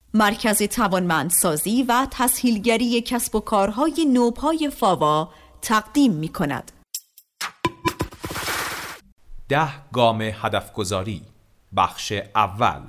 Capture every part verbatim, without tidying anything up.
مرکز توانمندسازی و تسهیلگری کسب و کارهای نوپای فاوا تقدیم می کند. ده گام هدف گذاری، بخش اول.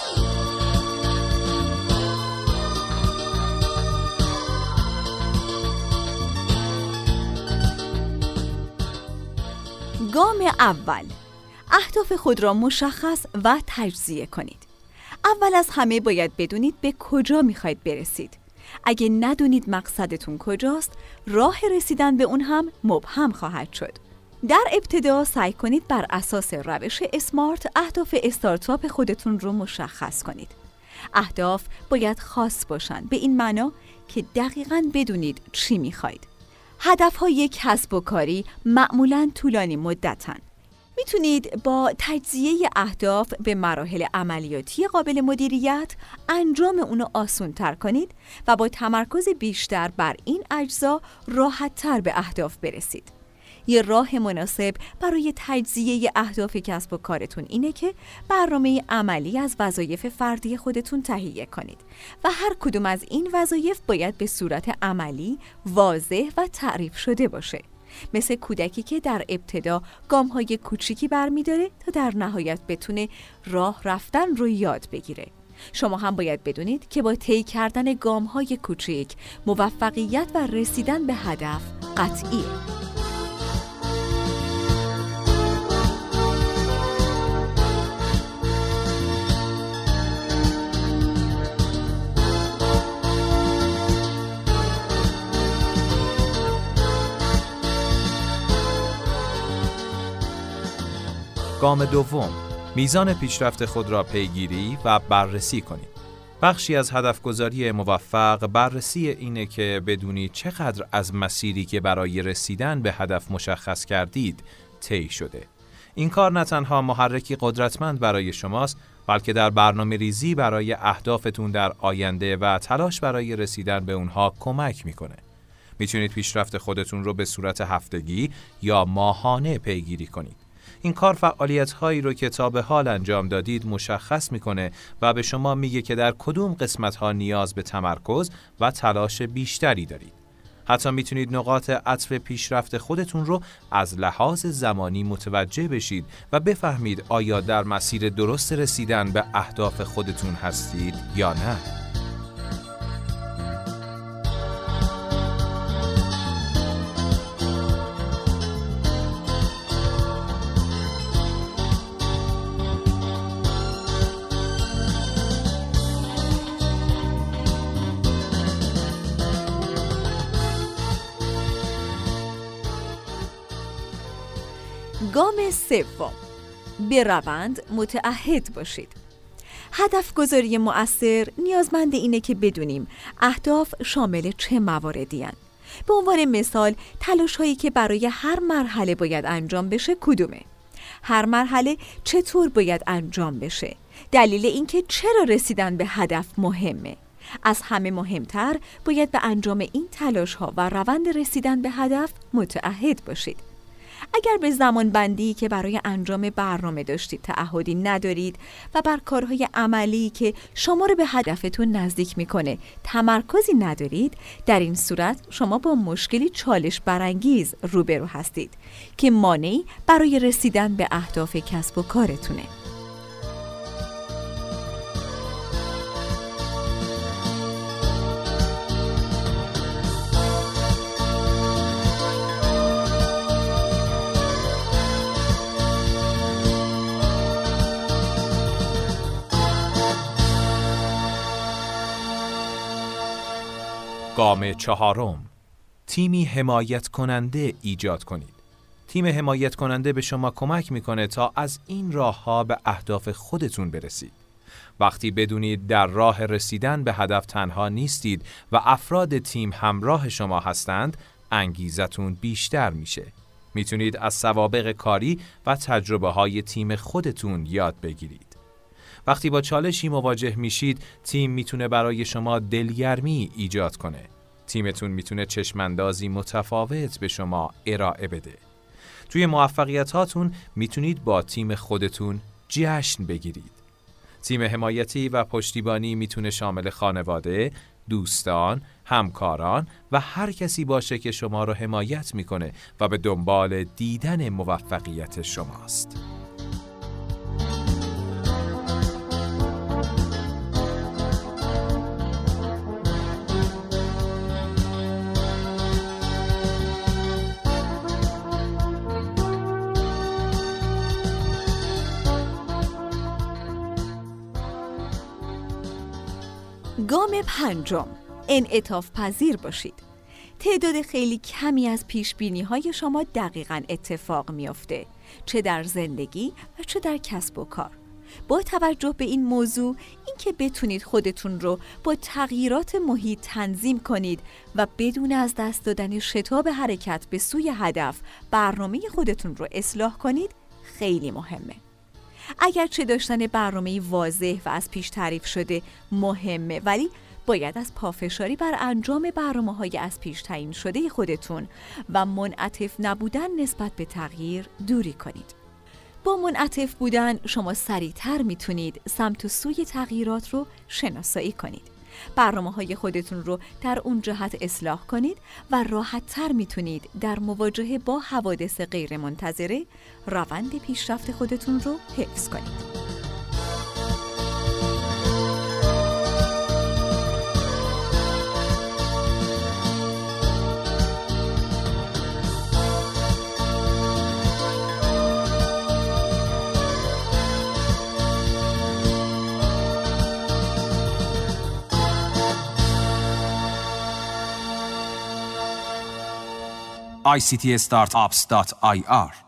گام اول، اهداف خود را مشخص و تجزیه کنید. اول از همه باید بدونید به کجا میخواید برسید. اگه ندونید مقصدتون کجاست، راه رسیدن به اون هم مبهم خواهد شد. در ابتدا سعی کنید بر اساس روش اسمارت اهداف استارتاپ خودتون رو مشخص کنید. اهداف باید خاص باشن، به این معنا که دقیقاً بدونید چی میخواید. هدف‌های کسب و کاری معمولاً طولانی مدتن. میتونید با تجزیه اهداف به مراحل عملیاتی قابل مدیریت انجام اونو آسان تر کنید و با تمرکز بیشتر بر این اجزا راحت تر به اهداف برسید. یه راه مناسب برای تجزیه اهداف کسب و کارتون اینه که برنامه عملی از وظایف فردی خودتون تهیه کنید و هر کدوم از این وظایف باید به صورت عملی، واضح و تعریف شده باشه. مثل کودکی که در ابتدا گام‌های کوچیکی برمی‌داره تا در نهایت بتونه راه رفتن رو یاد بگیره. شما هم باید بدونید که با طی کردن گام‌های کوچیک موفقیت و رسیدن به هدف قطعیه. گام دوم، میزان پیشرفت خود را پیگیری و بررسی کنید. بخشی از هدفگذاری موفق بررسی اینه که بدونید چقدر از مسیری که برای رسیدن به هدف مشخص کردید طی شده. این کار نه تنها محرکی قدرتمند برای شماست، بلکه در برنامه ریزی برای اهدافتون در آینده و تلاش برای رسیدن به اونها کمک میکنه. میتونید پیشرفت خودتون رو به صورت هفتگی یا ماهانه پیگیری کنید. این کار فعالیت‌هایی رو که تا به حال انجام دادید مشخص می‌کنه و به شما میگه که در کدوم قسمت‌ها نیاز به تمرکز و تلاش بیشتری دارید. حتی میتونید نقاط عطف پیشرفت خودتون رو از لحاظ زمانی متوجه بشید و بفهمید آیا در مسیر درست رسیدن به اهداف خودتون هستید یا نه. گام سوم، به روند متعهد باشید. هدف گذاری مؤثر نیازمند اینه که بدونیم اهداف شامل چه مواردی هستند. به عنوان مثال، تلاش هایی که برای هر مرحله باید انجام بشه کدومه؟ هر مرحله چطور باید انجام بشه؟ دلیل اینکه چرا رسیدن به هدف مهمه؟ از همه مهمتر باید به انجام این تلاش ها و روند رسیدن به هدف متعهد باشید. اگر به زمان بندی که برای انجام برنامه داشتید تعهدی ندارید و بر کارهای عملی که شما رو به هدفتون نزدیک میکنه تمرکزی ندارید، در این صورت شما با مشکلی چالش برانگیز روبرو هستید که مانعی برای رسیدن به اهداف کسب و کارتونه. گام چهارم، تیمی حمایت کننده ایجاد کنید. تیم حمایت کننده به شما کمک میکنه تا از این راه‌ها به اهداف خودتون برسید. وقتی بدونید در راه رسیدن به هدف تنها نیستید و افراد تیم همراه شما هستند، انگیزتون بیشتر میشه. میتونید از سوابق کاری و تجربه‌های تیم خودتون یاد بگیرید. وقتی با چالشی مواجه میشید، تیم میتونه برای شما دلگرمی ایجاد کنه. تیمتون میتونه چشماندازی متفاوت به شما ارائه بده. توی موفقیتاتون میتونید با تیم خودتون جشن بگیرید. تیم حمایتی و پشتیبانی میتونه شامل خانواده، دوستان، همکاران و هر کسی باشه که شما رو حمایت میکنه و به دنبال دیدن موفقیت شماست. گام پنجم، انعطاف پذیر باشید. تعداد خیلی کمی از پیشبینی های شما دقیقاً اتفاق میافته، چه در زندگی و چه در کسب و کار. با توجه به این موضوع، اینکه بتونید خودتون رو با تغییرات محیط تنظیم کنید و بدون از دست دادن شتاب حرکت به سوی هدف برنامه خودتون رو اصلاح کنید خیلی مهمه. اگرچه داشتن برنامه واضح و از پیش تعریف شده مهمه، ولی باید از پافشاری بر انجام برنامه‌های از پیش تعیین شده خودتون و منعطف نبودن نسبت به تغییر دوری کنید. با منعطف بودن شما سریعتر میتونید سمت و سوی تغییرات رو شناسایی کنید. برنامه‌های خودتون رو در اون جهت اصلاح کنید و راحت‌تر میتونید در مواجهه با حوادث غیرمنتظره روند پیشرفت خودتون رو حفظ کنید. آی سی تی استارتاپس دات آی آر